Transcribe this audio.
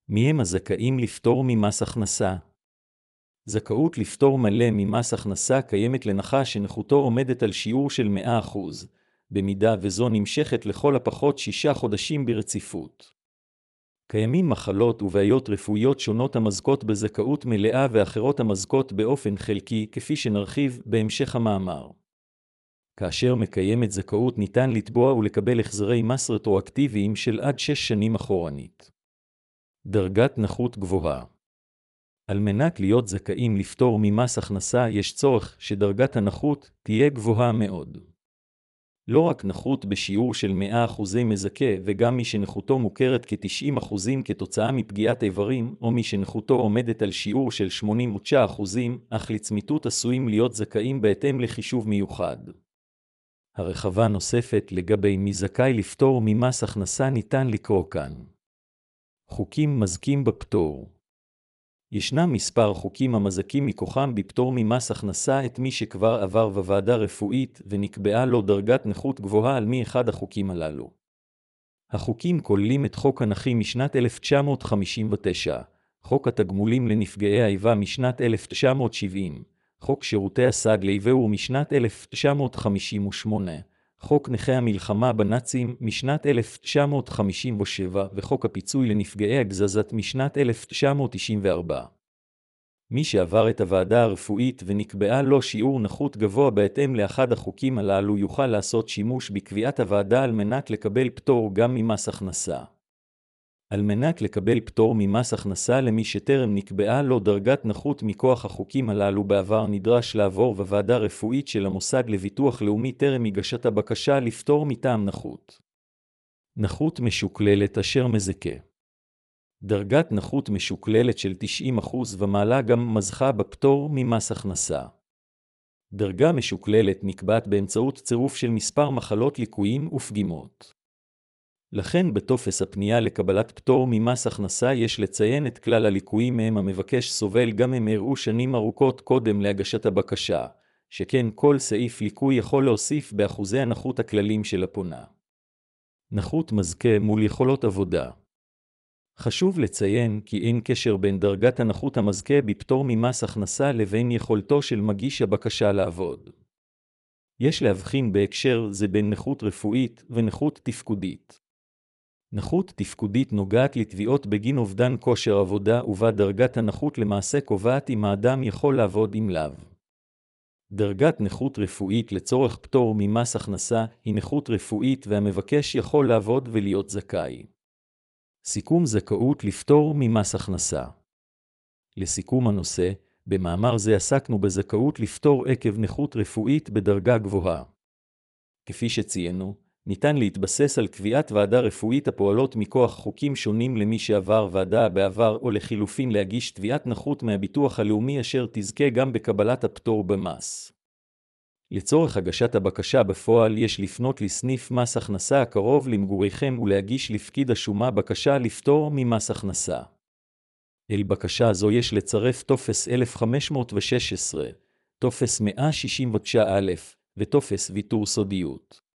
מי הם הזכאים לפטור ממס הכנסה? זכאות לפטור מלא ממס הכנסה קיימת לנכה שנכותו עומדת על שיעור של 100%, במידה וזו נמשכת לכל הפחות 6 חודשים ברציפות. קיימים מחלות ובעיות רפואיות שונות המזכות בזכאות מלאה ואחרות המזכות באופן חלקי, כפי שנרחיב בהמשך המאמר. כאשר מקיימת זכאות ניתן לתבוע ולקבל החזרי מס רטרואקטיביים של עד 6 שנים אחורנית. דרגת נכות גבוהה. על מנת להיות זכאים לפטור ממס הכנסה יש צורך שדרגת הנכות תהיה גבוהה מאוד. לא רק נכות בשיעור של 100% מזכה, וגם מי שנכותו מוכרת כ-90% כתוצאה מפגיעת איברים, או מי שנכותו עומדת על שיעור של 89%, אך לצמיתות עשויים להיות זכאים בהתאם לחישוב מיוחד. הרחבה נוספת לגבי מי זכאי לפטור ממס הכנסה ניתן לקרוא כאן. חוקים מזכים בפטור. ישנם מספר חוקים המזכים מכוחם בפטור ממס הכנסה את מי שכבר עבר בוועדה רפואית ונקבעה לו דרגת נכות גבוהה על מאחד החוקים הללו. החוקים כוללים את חוק הנכים משנת 1959, חוק התגמולים לנפגעי האיבה משנת 1970, חוק שירותי הסעד לעיוור משנת 1958, חוק נכי המלחמה בנאצים משנת 1957 וחוק הפיצוי לנפגעי הגזזת משנת 1994. מי שעבר את הוועדה הרפואית ונקבעה לו שיעור נכות גבוה בהתאם לאחד החוקים הללו יוכל לעשות שימוש בקביעת הוועדה על מנת לקבל פטור גם ממס הכנסה. על מנת לקבל פטור ממס הכנסה למי שטרם נקבעה לו דרגת נכות מכוח החוקים הללו בעבר נדרש לעבור בוועדה רפואית של המוסד לביטוח לאומי טרם הגשת הבקשה לפטור מטעם נכות. נכות משוקללת אשר מזכה. דרגת נכות משוקללת של 90% ומעלה גם מזכה בפטור ממס הכנסה. דרגה משוקללת נקבעת באמצעות צירוף של מספר מחלות, ליקויים ופגימות. לכן בטופס הפנייה לקבלת פטור ממס הכנסה יש לציין את כלל הליקויים מהם המבקש סובל גם הם אירעו שנים ארוכות קודם להגשת הבקשה, שכן כל סעיף ליקוי יכול להוסיף באחוזי הנכות הכללים של הפונה. נכות מזכה מול יכולות עבודה. חשוב לציין כי אין קשר בין דרגת הנכות המזכה בפטור ממס הכנסה לבין יכולתו של מגיש הבקשה לעבוד. יש להבחין בהקשר זה בין נכות רפואית ונכות תפקודית. נכות תפקודית נוגעת לתביעות בגין אובדן כושר עבודה ובה דרגת הנכות למעשה קובעת אם האדם יכול לעבוד אם לאו. דרגת נכות רפואית לצורך פטור ממס הכנסה היא נכות רפואית והמבקש יכול לעבוד ולהיות זכאי. סיכום זכאות לפטור ממס הכנסה. לסיכום הנושא, במאמר זה עסקנו בזכאות לפטור עקב נכות רפואית בדרגה גבוהה. כפי שציינו, ניתן להתבסס על קביעת ועדה רפואית הפועלות מכוח חוקים שונים למי שעבר ועדה בעבר או לחילופין להגיש תביעת נכות מהביטוח הלאומי אשר תזכה גם בקבלת הפטור במס. לצורך הגשת הבקשה בפועל יש לפנות לסניף מס הכנסה הקרוב למגוריכם ולהגיש לפקיד השומה בקשה לפטור ממס הכנסה. אל בקשה זו יש לצרף טופס 1516, טופס 169א וטופס ויתור סודיות.